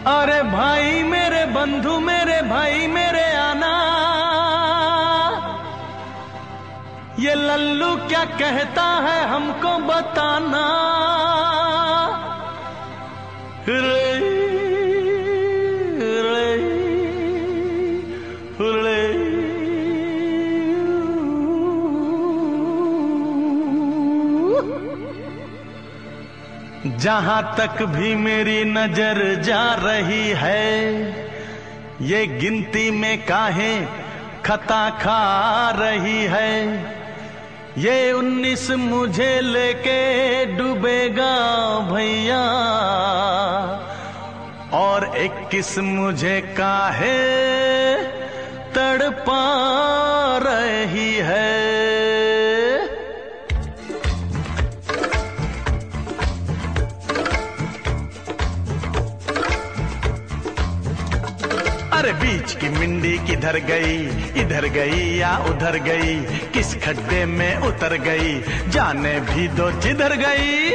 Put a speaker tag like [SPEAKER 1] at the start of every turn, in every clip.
[SPEAKER 1] अरे भाई मेरे बंधु मेरे भाई मेरे आना, ये लल्लू क्या कहता है हमको बताना। जहां तक भी मेरी नजर जा रही है, ये गिनती में काहे खता खा रही है। ये 19 मुझे लेके डूबेगा भैया, और 21 मुझे काहे तड़पा रही है। अरे बीच की मिंडी किधर गई, इधर गई या उधर गई, किस खड्डे में उतर गई, जाने भी दो जिधर गई।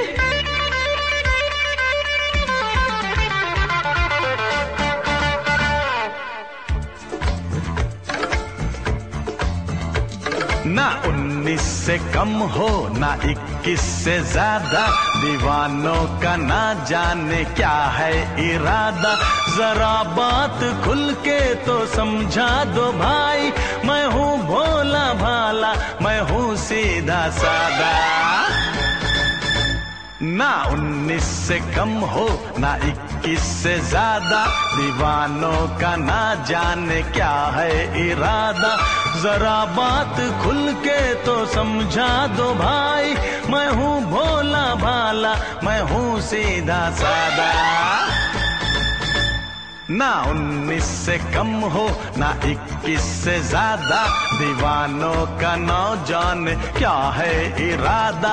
[SPEAKER 1] ना 19 से कम हो ना 21 से ज्यादा, दीवानों का ना जाने क्या है इरादा। जरा बात खुल के तो समझा दो भाई, मैं हूँ भोला भाला, मैं हूँ सीधा सादा। ना 19 से कम हो ना 21 से ज्यादा, दीवानों का ना जाने क्या है इरादा। जरा बात खुल के तो समझा दो भाई, मैं हूँ भोला भाला, मैं हूँ सीधा सादा। ना 19 से कम हो ना 21 से ज्यादा, दीवानों का ना जाने क्या है इरादा।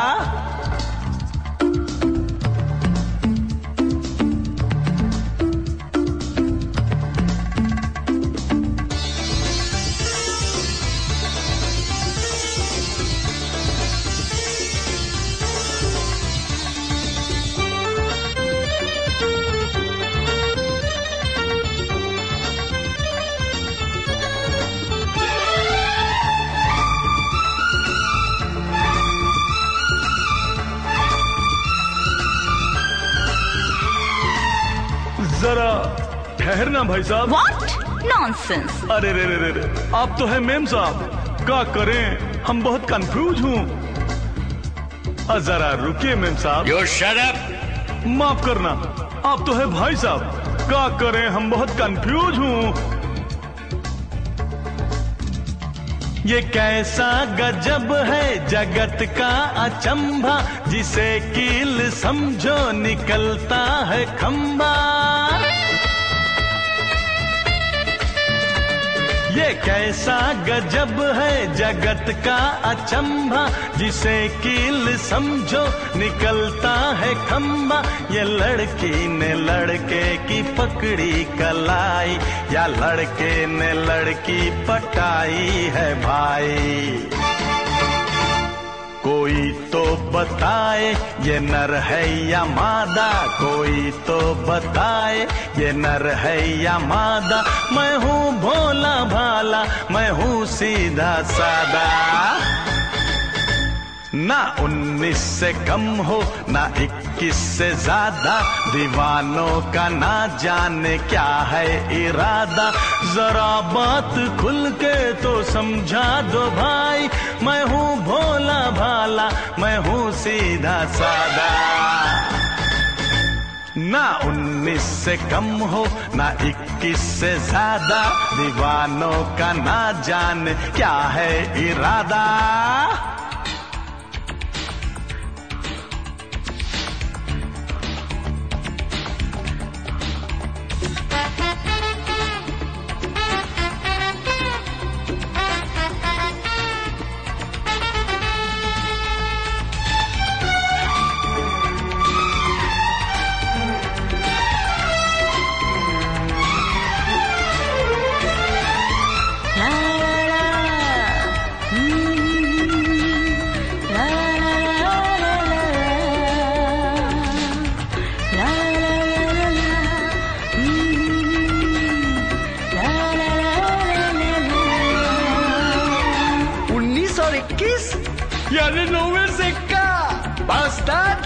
[SPEAKER 1] जरा ठहरना भाई साहब।
[SPEAKER 2] What? Nonsense!
[SPEAKER 1] अरे रे रे रे, आप तो है मेम साहब, क्या करें हम बहुत कंफ्यूज हूँ। जरा रुकिए मेम साहब।
[SPEAKER 3] You shut up!
[SPEAKER 1] माफ करना, आप तो है भाई साहब, क्या करें हम बहुत कंफ्यूज हूँ। ये कैसा गजब है जगत का अचंभा, जिसे कील समझो निकलता है खंबा। ये कैसा गजब है जगत का अचंभा, जिसे कील समझो निकलता है खंबा। ये लड़की ने लड़के की पकड़ी कलाई, या लड़के ने लड़की पटाई है भाई। कोई तो बताए ये नर है या मादा, कोई तो बताए ये नर है या मादा। मैं हूँ भोला भाला, मैं हूँ सीधा सादा। ना 19 से कम हो ना 21 से ज्यादा, दीवानों का ना जाने क्या है इरादा। जरा बात खुल के तो समझा दो भाई, मैं हूँ भोला भाला, मैं हूँ सीधा सादा। ना 19 से कम हो ना 21 से ज्यादा, दीवानों का ना जाने क्या है इरादा।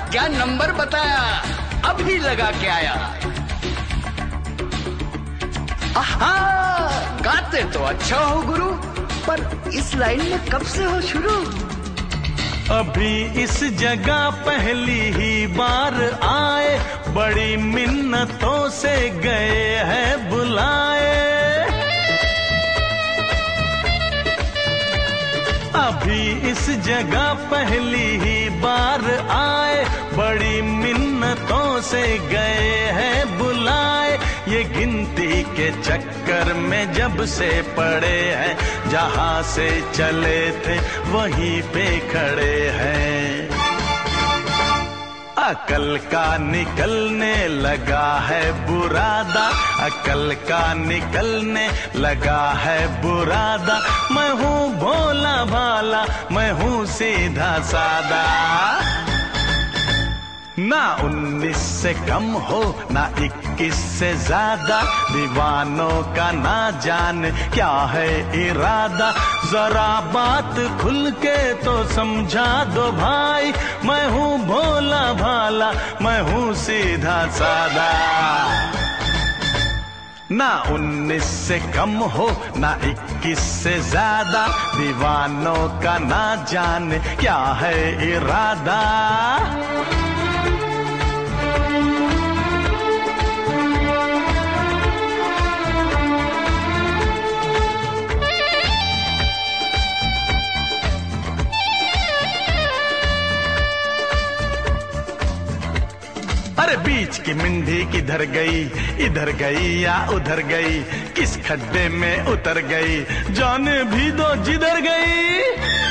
[SPEAKER 3] क्या नंबर बताया, अभी लगा के आया। आहा, गाते तो अच्छा हो गुरु, पर इस लाइन में कब से हो शुरू?
[SPEAKER 1] अभी इस जगह पहली ही बार आए, बड़ी मिन्नतों से गए हैं बुलाए। अभी इस जगह पहली ही बार आए, बड़ी मिन्नतों से गए हैं बुलाए। ये गिनती के चक्कर में जब से पड़े हैं, जहां से चले थे वहीं पे खड़े हैं। अकल का निकलने लगा है बुरादा, अकल का निकलने लगा है बुरादा। मैं हूँ भोला भाला, मैं हूँ सीधा सादा। ना 19 से कम हो, ना 21 से ज्यादा, दीवानों का ना जाने क्या है इरादा। जरा बात खुल के तो समझा दो भाई, मैं हूँ भोला भाला, मैं हूँ सीधा सादा। ना 19 से कम हो, ना 21 से ज्यादा, दीवानों का ना जाने क्या है इरादा। अरे बीच की मिंडी किधर गई, इधर गई या उधर गई, किस खड्डे में उतर गई, जाने भी दो जिधर गई।